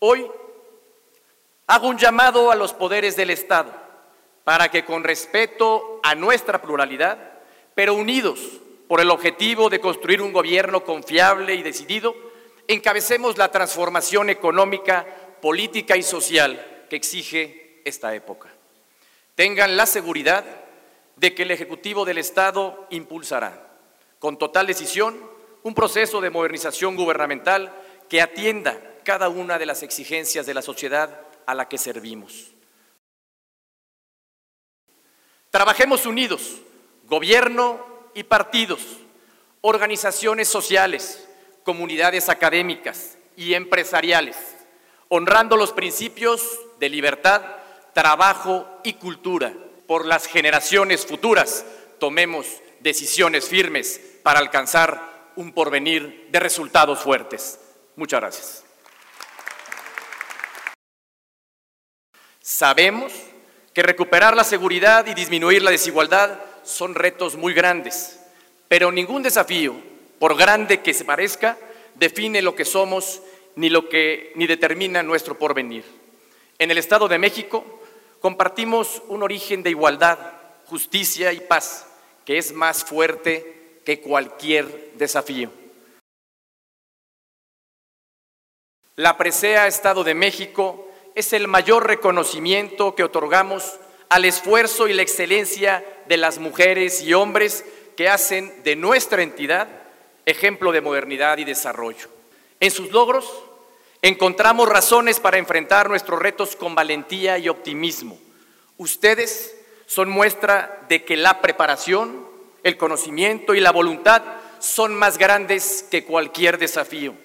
Hoy hago un llamado a los poderes del Estado para que, con respeto a nuestra pluralidad, pero unidos por el objetivo de construir un gobierno confiable y decidido, encabecemos la transformación económica, política y social que exige esta época. Tengan la seguridad de que el Ejecutivo del Estado impulsará, con total decisión, un proceso de modernización gubernamental que atienda cada una de las exigencias de la sociedad a la que servimos. Trabajemos unidos, gobierno y partidos, organizaciones sociales, comunidades académicas y empresariales, honrando los principios de libertad, trabajo y cultura. Por las generaciones futuras, tomemos decisiones firmes para alcanzar un porvenir de resultados fuertes. Muchas gracias. Sabemos que recuperar la seguridad y disminuir la desigualdad son retos muy grandes, pero ningún desafío, por grande que se parezca, define lo que somos ni determina nuestro porvenir. En el Estado de México compartimos un origen de igualdad, justicia y paz, que es más fuerte que cualquier desafío. La presea Estado de México es el mayor reconocimiento que otorgamos al esfuerzo y la excelencia de las mujeres y hombres que hacen de nuestra entidad ejemplo de modernidad y desarrollo. En sus logros encontramos razones para enfrentar nuestros retos con valentía y optimismo. Ustedes son muestra de que la preparación, el conocimiento y la voluntad son más grandes que cualquier desafío.